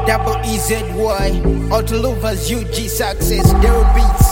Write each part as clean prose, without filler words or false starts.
Double EZY, Auto Lovers, UG Success, Daryl Beats.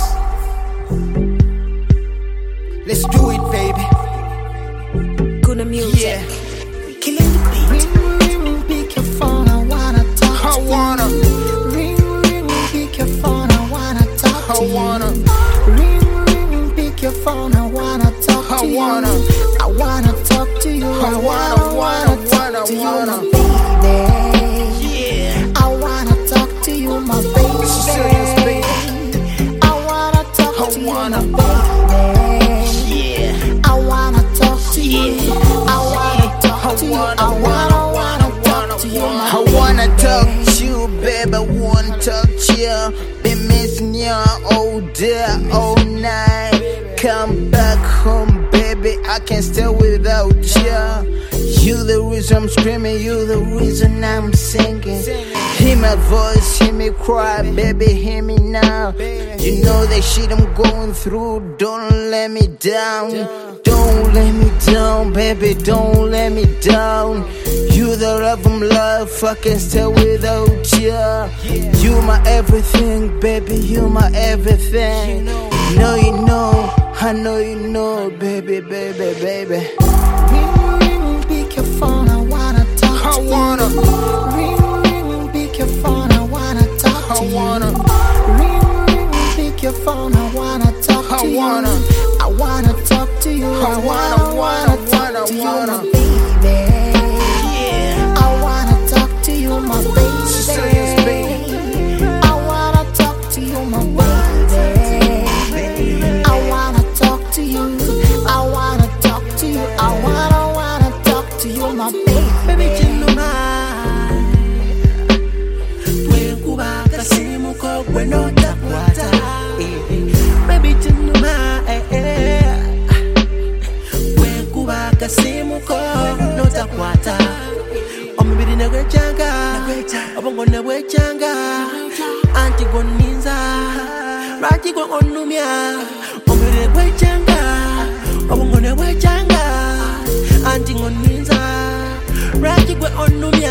Let's do it, baby. Guna music. Yeah. Killing the beat. Ring, ring, pick your phone, I wanna talk I to wanna. you. Ring, ring, pick your phone, I wanna talk I to wanna. you. Ring, ring, pick your phone, I wanna talk I to wanna. you. I wanna talk to you. I wanna talk to you, wanna. my baby. Yeah. I wanna talk to you, my baby. Serious, baby. I wanna talk I to wanna. you, my baby. Yeah. I wanna talk to you. I wanna talk to you. I wanna talk to you. I wanna talk to you, baby. I wanna talk to you. Been missing you all day, all night. Come back home, baby. I can't stay without you. You the reason I'm screaming, you the reason I'm singing. Hear my voice, hear me cry, baby, hear me now. You know that shit I'm going through, don't let me down. Don't let me down, baby, don't let me down. You the love I'm love, I can't stay without you. You my everything, baby, you my everything. You know, I know you know, baby, baby, baby. Ring, ring, pick your phone, I wanna talk I to you. wanna. Ring, ring, pick your phone, I wanna talk I to you. wanna. Ring, ring, pick your phone, I wanna talk I to you. wanna. I wanna talk to you. I wanna talk to you, wanna. my baby. Yeah. I wanna talk to you, my baby. Serious, baby. I wanna talk to you, my baby. I wanna talk to you. I wanna talk to you. I wanna talk to you, my baby. Baby chinuma Wenkuba kasimu ko bueno takwata Baby chinuma Wenkuba kasimu ko no takwata Omibiri na gwechanga Obongo na gwechanga Anti goninza Rati go onumia Omibiri gwechanga Obongo na gwechanga Anti goninza Rati go onumia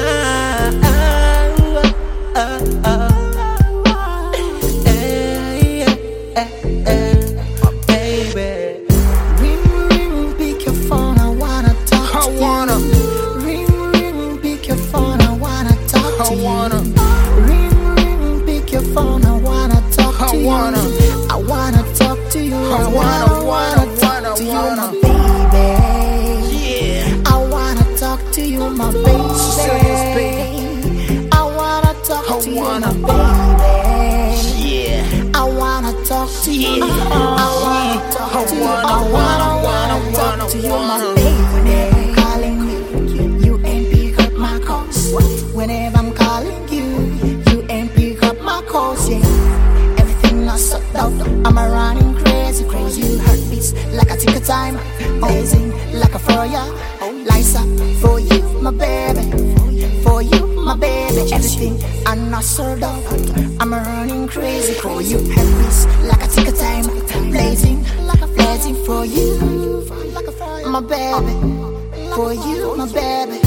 baby. Ring, ring, pick your phone, I wanna talk I to wanna. you. Ring, ring, pick your phone, I wanna talk I to you. wanna. Ring, ring, pick your phone, I wanna talk I to you. wanna. I wanna talk to you. I wanna talk to you, wanna. my baby. Yeah. I wanna talk to you, my baby. Serious, baby. I wanna talk I to you, wanna. my baby. Yeah. I wanna talk to you. I wanna talk to you. I wanna talk to you, my baby. Whenever I'm calling you, you ain't pick up my calls. Whenever I'm calling you, you ain't pick up my calls. Yeah, everything I sucked out. I'm a running crazy, crazy heartbeats like a tick of time, blazing like a fire. Lights up for you, my baby. For you, my baby. Everything I'm not sold out. I'm a running crazy for you. Heartbeats like a tick of time, blazing for you, my baby. For you, my baby.